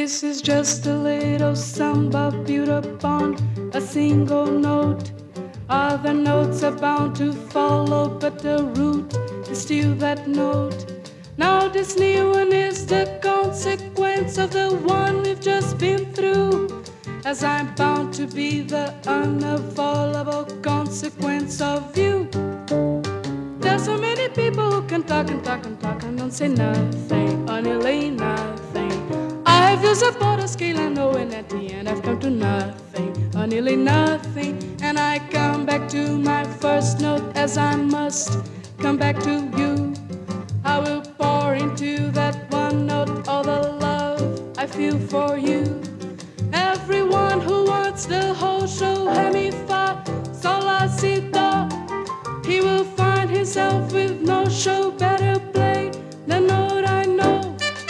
This is just a little samba built upon a single note. Other notes are bound to follow, but the root is still that note. Now this new one is the consequence of the one we've just been through, as I'm bound to be the unavoidable consequence of you. There's so many people who can talk and talk and talk and don't say nothing, only nothing. I've used a border scale, I know, and at the end I've come to nothing, only nothing. And I come back to my first note, as I must come back to you. I will pour into that one note all the love I feel for you. Everyone who wants the whole show, re mi fa sol la si do, he will find himself with no show better played than note I know.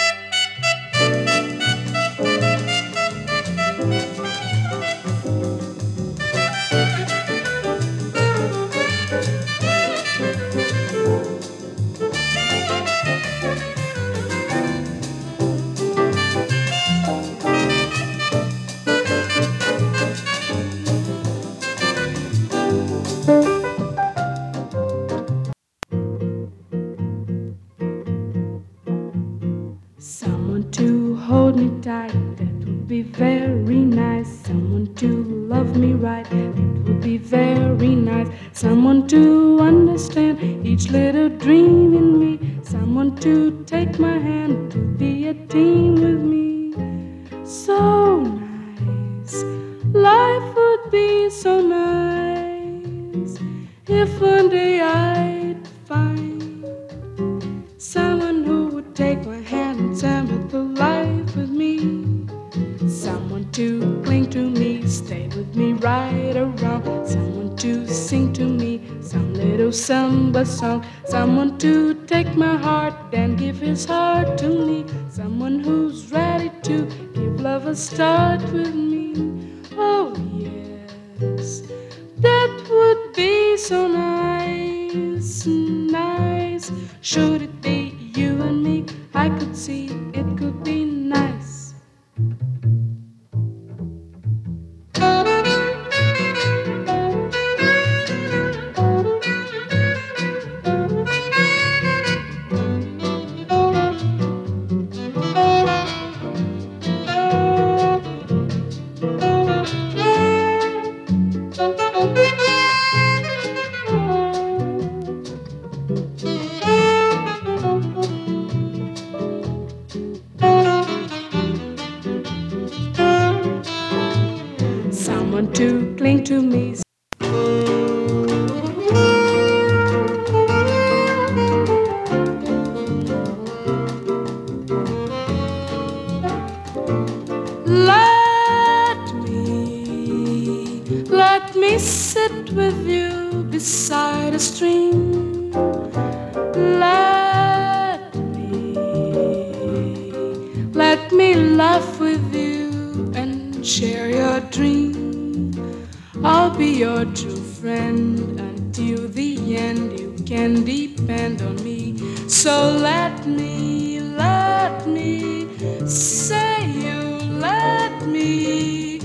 Someone to hold me tight, that would be very nice. Someone to love me right, that would be very nice. Someone to understand each little dream in me. Someone to take my hand, to be a team with me. So nice, life would be so nice if one day I'd find someone who would take my hand and tell me to life with me. Someone to cling to me, stay with me right around. Someone to sing to me some little samba song. Someone to take my heart and give his heart to me. Someone who's ready to give love a start with me. Oh yes, that would be so nice, nice. Should it be you and me, I could see it could be nice. Someone to cling to me. Let me sit with you beside a stream. Let me laugh with you and share your dream. I'll be your true friend until the end. You can depend on me. So let me say you let me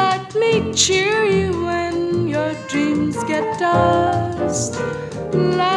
cheer you when your dreams get dust.